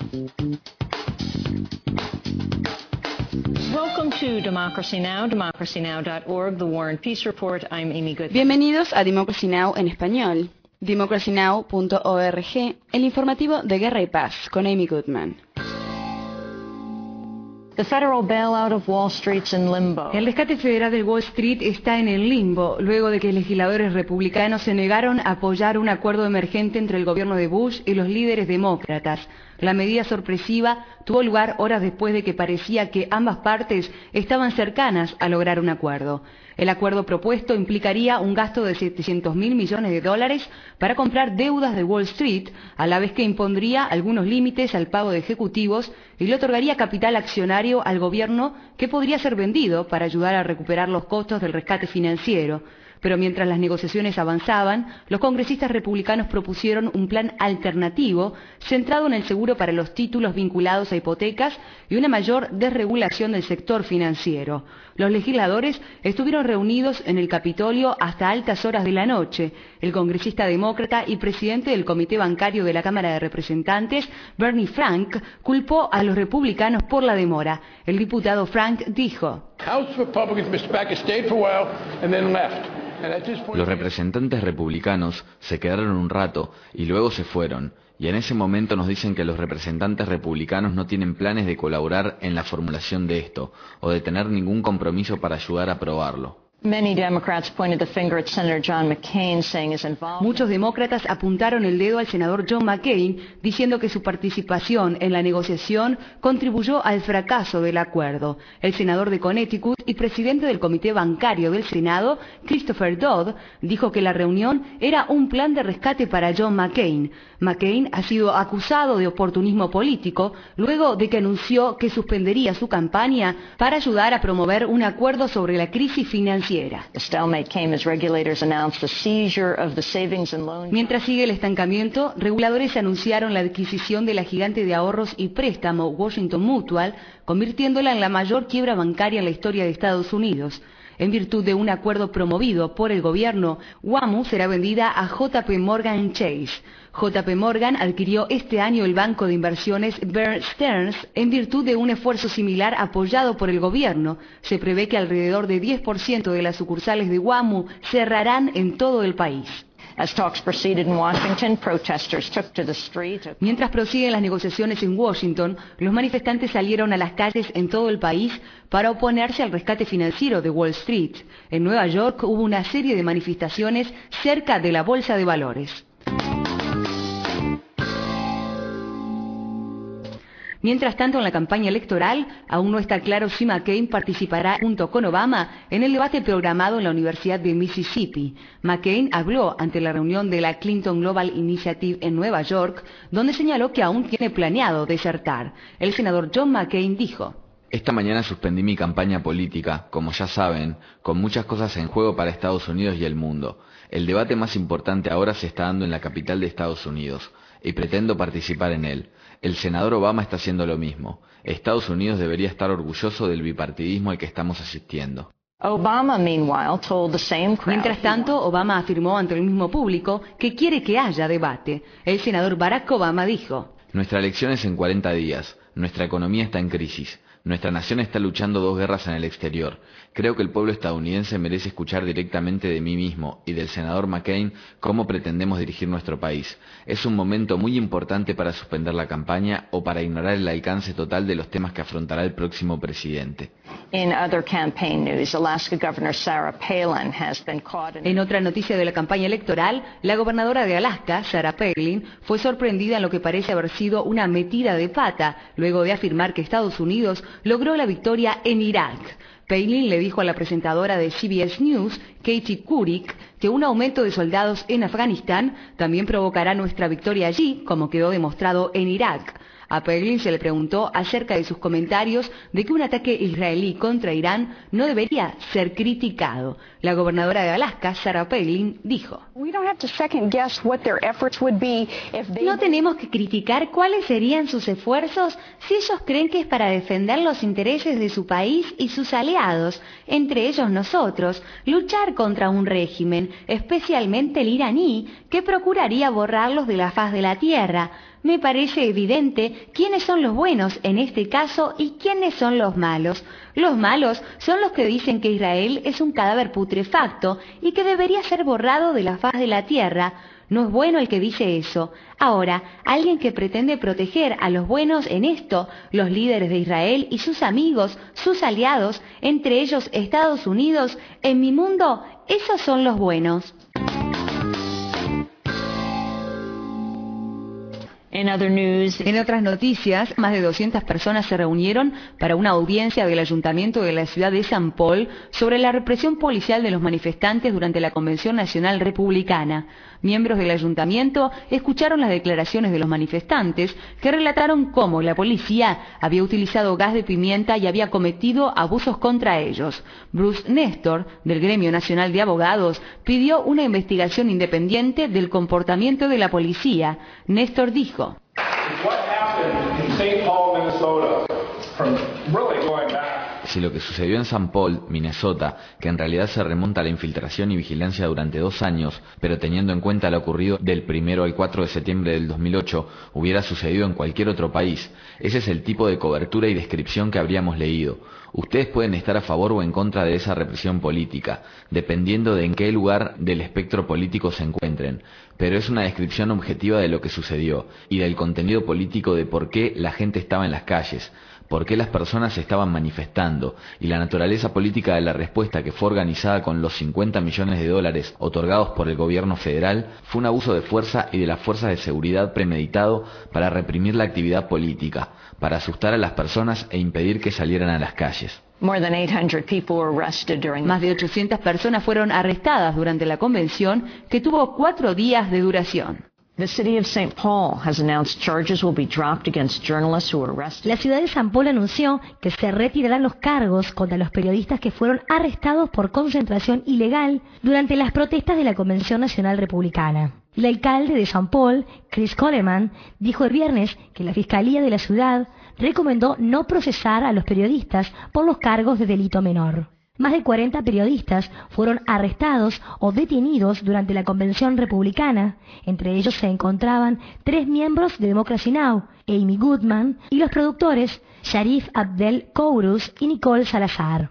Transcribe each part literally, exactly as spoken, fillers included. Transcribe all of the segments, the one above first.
Welcome to Democracy Now!, democracy now dot org, the War and Peace Report. I'm Amy Goodman. Bienvenidos a Democracy Now! En español. democracy now punto org, el informativo de Guerra y Paz, con Amy Goodman. The federal bailout of Wall Street's in limbo. El rescate federal de Wall Street está en el limbo, luego de que legisladores republicanos se negaron a apoyar un acuerdo emergente entre el gobierno de Bush y los líderes demócratas. La medida sorpresiva tuvo lugar horas después de que parecía que ambas partes estaban cercanas a lograr un acuerdo. El acuerdo propuesto implicaría un gasto de setecientos mil millones de dólares para comprar deudas de Wall Street, a la vez que impondría algunos límites al pago de ejecutivos y le otorgaría capital accionario al gobierno que podría ser vendido para ayudar a recuperar los costos del rescate financiero. Pero mientras las negociaciones avanzaban, los congresistas republicanos propusieron un plan alternativo centrado en el seguro para los títulos vinculados a hipotecas y una mayor desregulación del sector financiero. Los legisladores estuvieron reunidos en el Capitolio hasta altas horas de la noche. El congresista demócrata y presidente del Comité Bancario de la Cámara de Representantes, Bernie Frank, culpó a los republicanos por la demora. El diputado Frank dijo: Los representantes republicanos se quedaron un rato y luego se fueron, y en ese momento nos dicen que los representantes republicanos no tienen planes de colaborar en la formulación de esto, o de tener ningún compromiso para ayudar a aprobarlo. Muchos demócratas apuntaron el dedo al senador John McCain, diciendo que su participación en la negociación contribuyó al fracaso del acuerdo. El senador de Connecticut y presidente del Comité Bancario del Senado, Christopher Dodd, dijo que la reunión era un plan de rescate para John McCain. McCain ha sido acusado de oportunismo político luego de que anunció que suspendería su campaña para ayudar a promover un acuerdo sobre la crisis financiera. Mientras sigue el estancamiento, reguladores anunciaron la adquisición de la gigante de ahorros y préstamo Washington Mutual, convirtiéndola en la mayor quiebra bancaria en la historia de Estados Unidos. En virtud de un acuerdo promovido por el gobierno, W A M U será vendida a J P Morgan Chase. J P Morgan adquirió este año el banco de inversiones Bear Stearns en virtud de un esfuerzo similar apoyado por el gobierno. Se prevé que alrededor de diez por ciento de las sucursales de W A M U cerrarán en todo el país. Mientras prosiguen las negociaciones en Washington, los manifestantes salieron a las calles en todo el país para oponerse al rescate financiero de Wall Street. En Nueva York hubo una serie de manifestaciones cerca de la bolsa de valores. Mientras tanto, en la campaña electoral, aún no está claro si McCain participará junto con Obama en el debate programado en la Universidad de Mississippi. McCain habló ante la reunión de la Clinton Global Initiative en Nueva York, donde señaló que aún tiene planeado desertar. El senador John McCain dijo: Esta mañana suspendí mi campaña política, como ya saben, con muchas cosas en juego para Estados Unidos y el mundo. El debate más importante ahora se está dando en la capital de Estados Unidos, y pretendo participar en él. El senador Obama está haciendo lo mismo. Estados Unidos debería estar orgulloso del bipartidismo al que estamos asistiendo. Obama, meanwhile, told the same crowd. Mientras tanto, Obama afirmó ante el mismo público que quiere que haya debate. El senador Barack Obama dijo: Nuestra elección es en cuarenta días. Nuestra economía está en crisis. Nuestra nación está luchando dos guerras en el exterior. Creo que el pueblo estadounidense merece escuchar directamente de mí mismo y del senador McCain cómo pretendemos dirigir nuestro país. Es un momento muy importante para suspender la campaña o para ignorar el alcance total de los temas que afrontará el próximo presidente. In other campaign news, Alaska Governor Sarah Palin has been caught in... En otra noticia de la campaña electoral, la gobernadora de Alaska, Sarah Palin, fue sorprendida en lo que parece haber sido una metida de pata, luego de afirmar que Estados Unidos logró la victoria en Irak. Palin le dijo a la presentadora de C B S News, Katie Couric, que un aumento de soldados en Afganistán también provocará nuestra victoria allí, como quedó demostrado en Irak. A Palin se le preguntó acerca de sus comentarios de que un ataque israelí contra Irán no debería ser criticado. La gobernadora de Alaska, Sarah Palin, dijo: No tenemos que criticar cuáles serían sus esfuerzos si ellos creen que es para defender los intereses de su país y sus aliados, entre ellos nosotros, luchar contra un régimen, especialmente el iraní, que procuraría borrarlos de la faz de la tierra. Me parece evidente quiénes son los buenos en este caso y quiénes son los malos. Los malos son los que dicen que Israel es un cadáver putrefacto y que debería ser borrado de la faz de la tierra. No es bueno el que dice eso. Ahora, alguien que pretende proteger a los buenos en esto, los líderes de Israel y sus amigos, sus aliados, entre ellos Estados Unidos, en mi mundo, esos son los buenos. In other news, En otras noticias, más de doscientas personas se reunieron para una audiencia del Ayuntamiento de la ciudad de San Paul sobre la represión policial de los manifestantes durante la Convención Nacional Republicana. Miembros del Ayuntamiento escucharon las declaraciones de los manifestantes que relataron cómo la policía había utilizado gas de pimienta y había cometido abusos contra ellos. Bruce Nestor, del Gremio Nacional de Abogados, pidió una investigación independiente del comportamiento de la policía. Nestor dijo: Si lo que sucedió en Saint Paul, Minnesota, que en realidad se remonta a la infiltración y vigilancia durante dos años, pero teniendo en cuenta lo ocurrido del primero al cuatro de septiembre del dos mil ocho, hubiera sucedido en cualquier otro país, ese es el tipo de cobertura y descripción que habríamos leído. Ustedes pueden estar a favor o en contra de esa represión política, dependiendo de en qué lugar del espectro político se encuentren, pero es una descripción objetiva de lo que sucedió y del contenido político de por qué la gente estaba en las calles, por qué las personas se estaban manifestando y la naturaleza política de la respuesta, que fue organizada con los cincuenta millones de dólares otorgados por el gobierno federal. Fue un abuso de fuerza y de las fuerzas de seguridad premeditado para reprimir la actividad política, para asustar a las personas e impedir que salieran a las calles. more than eight hundred people were arrested during Más de ochocientas personas fueron arrestadas durante la convención, que tuvo cuatro días de duración. The city of Saint Paul has announced charges will be dropped against journalists who were arrested. La ciudad de San Paul anunció que se retirarán los cargos contra los periodistas que fueron arrestados por concentración ilegal durante las protestas de la Convención Nacional Republicana. El alcalde de San Paul, Chris Coleman, dijo el viernes que la Fiscalía de la ciudad recomendó no procesar a los periodistas por los cargos de delito menor. Más de cuarenta periodistas fueron arrestados o detenidos durante la convención republicana. Entre ellos se encontraban tres miembros de Democracy Now!, Amy Goodman, y los productores Sharif Abdel Kourous y Nicole Salazar.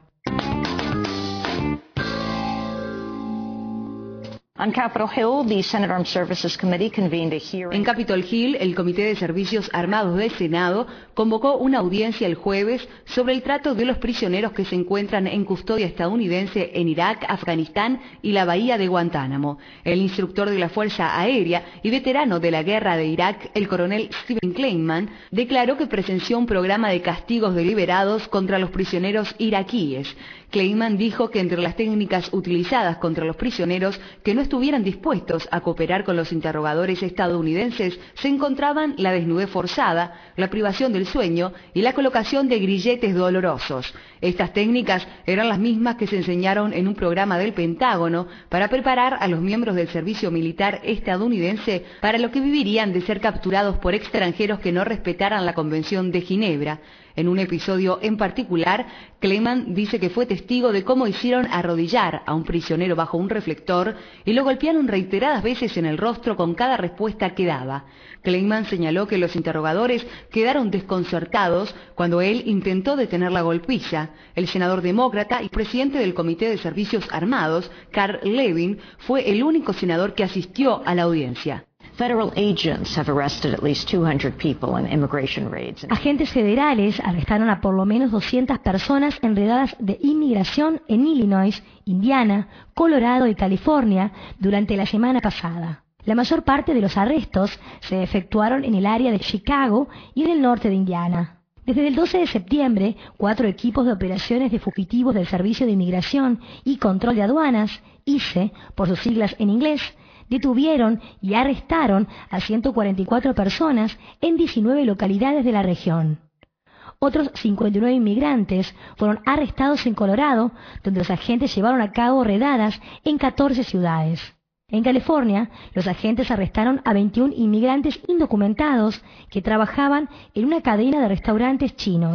On Capitol Hill, the Senate Armed Services Committee convened a hearing. En Capitol Hill, el Comité de Servicios Armados del Senado convocó una audiencia el jueves sobre el trato de los prisioneros que se encuentran en custodia estadounidense en Irak, Afganistán y la bahía de Guantánamo. El instructor de la Fuerza Aérea y veterano de la guerra de Irak, el coronel Stephen Kleinman, declaró que presenció un programa de castigos deliberados contra los prisioneros iraquíes. Kleinman dijo que entre las técnicas utilizadas contra los prisioneros que no estuvieran dispuestos a cooperar con los interrogadores estadounidenses se encontraban la desnudez forzada, la privación del sueño y la colocación de grilletes dolorosos. Estas técnicas eran las mismas que se enseñaron en un programa del Pentágono para preparar a los miembros del servicio militar estadounidense para lo que vivirían de ser capturados por extranjeros que no respetaran la Convención de Ginebra. En un episodio en particular, Kleinman dice que fue testigo de cómo hicieron arrodillar a un prisionero bajo un reflector y lo golpearon reiteradas veces en el rostro con cada respuesta que daba. Kleinman señaló que los interrogadores quedaron desconcertados cuando él intentó detener la golpiza. El senador demócrata y presidente del Comité de Servicios Armados, Carl Levin, fue el único senador que asistió a la audiencia. Federal agents have arrested at least two hundred people in immigration raids. Agentes federales arrestaron a por lo menos doscientas personas en redadas de inmigración en Illinois, Indiana, Colorado y California durante la semana pasada. La mayor parte de los arrestos se efectuaron en el área de Chicago y en el norte de Indiana. Desde el doce de septiembre, cuatro equipos de operaciones de fugitivos del Servicio de Inmigración y Control de Aduanas, I C E, por sus siglas en inglés, detuvieron y arrestaron a ciento cuarenta y cuatro personas en diecinueve localidades de la región. Otros cincuenta y nueve inmigrantes fueron arrestados en Colorado, donde los agentes llevaron a cabo redadas en catorce ciudades. En California, los agentes arrestaron a veintiún inmigrantes indocumentados que trabajaban en una cadena de restaurantes chinos.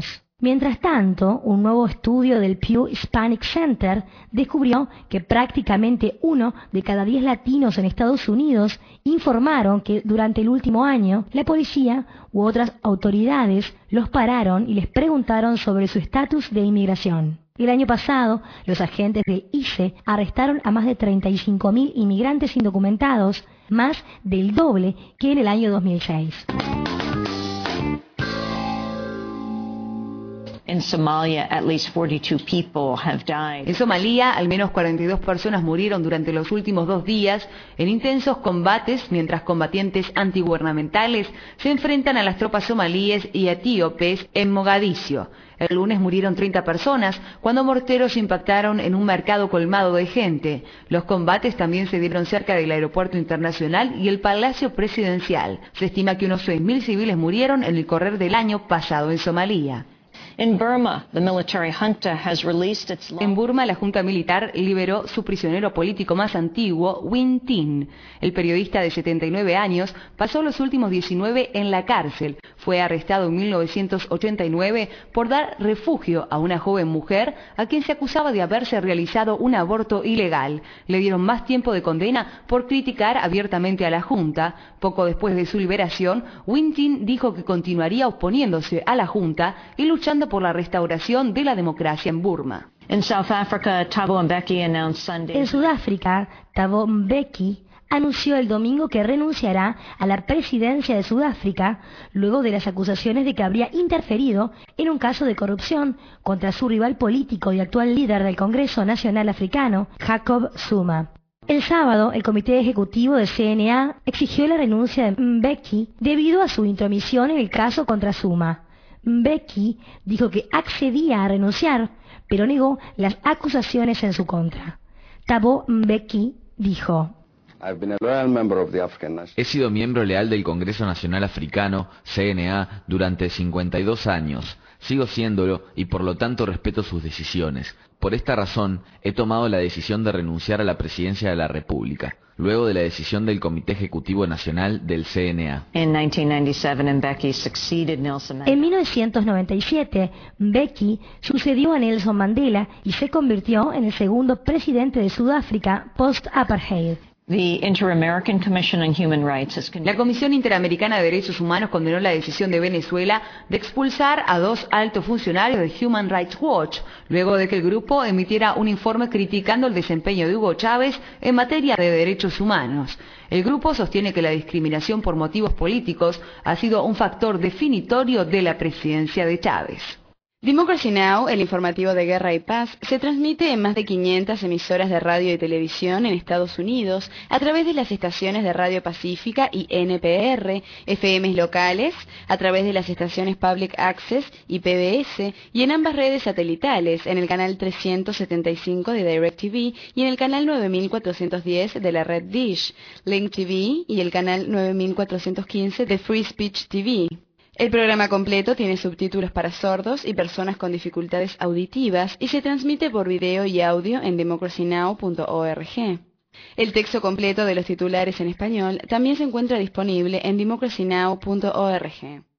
Mientras tanto, un nuevo estudio del Pew Hispanic Center descubrió que prácticamente uno de cada diez latinos en Estados Unidos informaron que durante el último año la policía u otras autoridades los pararon y les preguntaron sobre su estatus de inmigración. El año pasado, los agentes del I C E arrestaron a más de treinta y cinco mil inmigrantes indocumentados, más del doble que en el año dos mil seis. In Somalia, at least forty-two people have died. En Somalia, al menos cuarenta y dos personas murieron durante los últimos dos días en intensos combates mientras combatientes antigubernamentales se enfrentan a las tropas somalíes y etíopes en Mogadiscio. El lunes murieron treinta personas cuando morteros impactaron en un mercado colmado de gente. Los combates también se dieron cerca del aeropuerto internacional y el palacio presidencial. Se estima que unos seis mil civiles murieron en el correr del año pasado en Somalia. In Burma, the military junta has released its... En Burma, la junta militar liberó su prisionero político más antiguo, Win Tin. El periodista de setenta y nueve años pasó los últimos diecinueve en la cárcel. Fue arrestado en mil novecientos ochenta y nueve por dar refugio a una joven mujer a quien se acusaba de haberse realizado un aborto ilegal. Le dieron más tiempo de condena por criticar abiertamente a la junta. Poco después de su liberación, Win Tin dijo que continuaría oponiéndose a la junta y luchando por la restauración de la democracia en Burma. In South Africa, Thabo Mbeki announced Sunday. En Sudáfrica, Thabo Mbeki anunció el domingo que renunciará a la presidencia de Sudáfrica luego de las acusaciones de que habría interferido en un caso de corrupción contra su rival político y actual líder del Congreso Nacional Africano, Jacob Zuma. El sábado, el Comité Ejecutivo de C N A exigió la renuncia de Mbeki debido a su intromisión en el caso contra Zuma. Mbeki dijo que accedía a renunciar, pero negó las acusaciones en su contra. Thabo Mbeki dijo: He sido miembro leal del Congreso Nacional Africano, C N A, durante cincuenta y dos años. Sigo siéndolo y por lo tanto respeto sus decisiones. Por esta razón, he tomado la decisión de renunciar a la presidencia de la República, luego de la decisión del Comité Ejecutivo Nacional del C N A. In nineteen ninety-seven, Mbeki succeeded Nelson Mandela. En mil novecientos noventa y siete, Mbeki sucedió a Nelson Mandela y se convirtió en el segundo presidente de Sudáfrica post-apartheid. The Inter-American Commission on Human Rights has La Comisión Interamericana de Derechos Humanos condenó la decisión de Venezuela de expulsar a dos altos funcionarios de Human Rights Watch, luego de que el grupo emitiera un informe criticando el desempeño de Hugo Chávez en materia de derechos humanos. El grupo sostiene que la discriminación por motivos políticos ha sido un factor definitorio de la presidencia de Chávez. Democracy Now!, el informativo de Guerra y Paz, se transmite en más de quinientas emisoras de radio y televisión en Estados Unidos a través de las estaciones de Radio Pacífica y N P R, F Ms locales, a través de las estaciones Public Access y P B S, y en ambas redes satelitales, en el canal trescientos setenta y cinco de DirecTV y en el canal nueve mil cuatrocientos diez de la red Dish, Link T V y el canal nueve mil cuatrocientos quince de Free Speech T V. El programa completo tiene subtítulos para sordos y personas con dificultades auditivas y se transmite por video y audio en democracy now punto org. El texto completo de los titulares en español también se encuentra disponible en democracy now punto org.